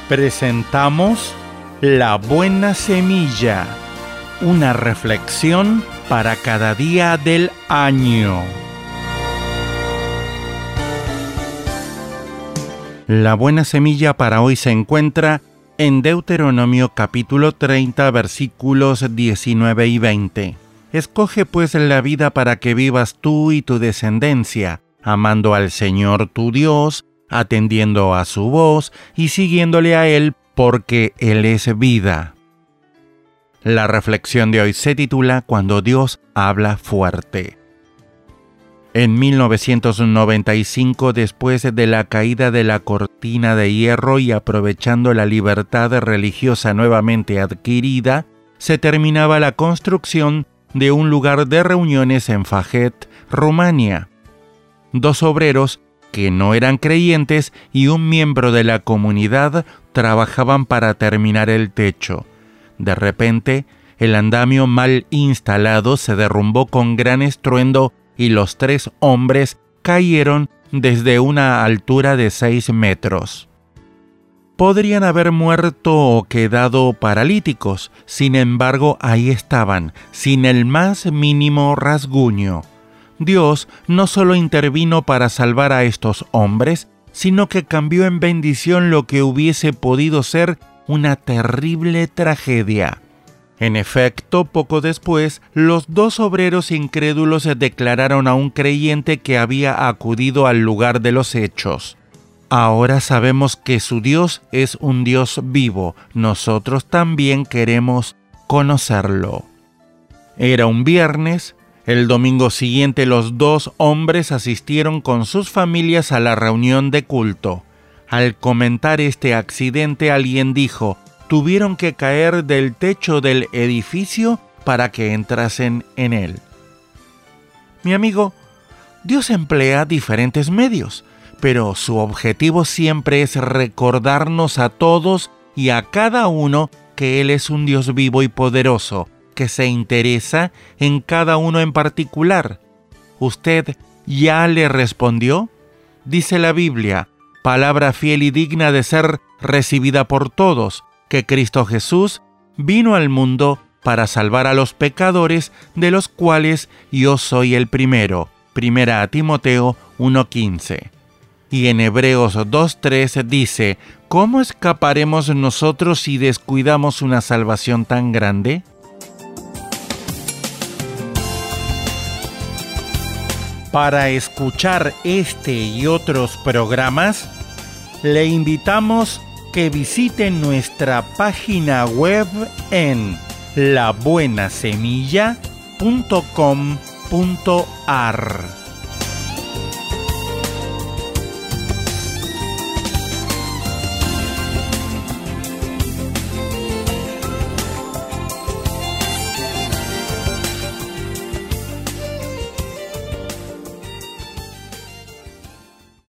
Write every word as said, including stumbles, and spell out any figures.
presentamos La Buena Semilla, una reflexión para cada día del año. La buena semilla para hoy se encuentra en Deuteronomio capítulo treinta, versículos diecinueve y veinte. Escoge pues la vida para que vivas tú y tu descendencia, amando al Señor tu Dios, atendiendo a su voz y siguiéndole a Él, porque Él es vida. La reflexión de hoy se titula Cuando Dios habla fuerte. En mil novecientos noventa y cinco, después de la caída de la cortina de hierro y aprovechando la libertad religiosa nuevamente adquirida, se terminaba la construcción de un lugar de reuniones en Faget, Rumania. Dos obreros que no eran creyentes y un miembro de la comunidad trabajaban para terminar el techo. De repente, el andamio mal instalado se derrumbó con gran estruendo y los tres hombres cayeron desde una altura de seis metros. Podrían haber muerto o quedado paralíticos, sin embargo ahí estaban, sin el más mínimo rasguño. Dios no solo intervino para salvar a estos hombres, sino que cambió en bendición lo que hubiese podido ser una terrible tragedia. En efecto, poco después, los dos obreros incrédulos declararon a un creyente que había acudido al lugar de los hechos. Ahora sabemos que su Dios es un Dios vivo. Nosotros también queremos conocerlo. Era un viernes. El domingo siguiente los dos hombres asistieron con sus familias a la reunión de culto. Al comentar este accidente, alguien dijo: tuvieron que caer del techo del edificio para que entrasen en él. Mi amigo, Dios emplea diferentes medios, pero su objetivo siempre es recordarnos a todos y a cada uno que Él es un Dios vivo y poderoso, que se interesa en cada uno en particular. ¿Usted ya le respondió? Dice la Biblia, palabra fiel y digna de ser recibida por todos, que Cristo Jesús vino al mundo para salvar a los pecadores, de los cuales yo soy el primero. Primera a Timoteo uno quince. Y en Hebreos dos tres dice, ¿cómo escaparemos nosotros si descuidamos una salvación tan grande? Para escuchar este y otros programas, le invitamos que visite nuestra página web en la buena semilla punto com punto a r.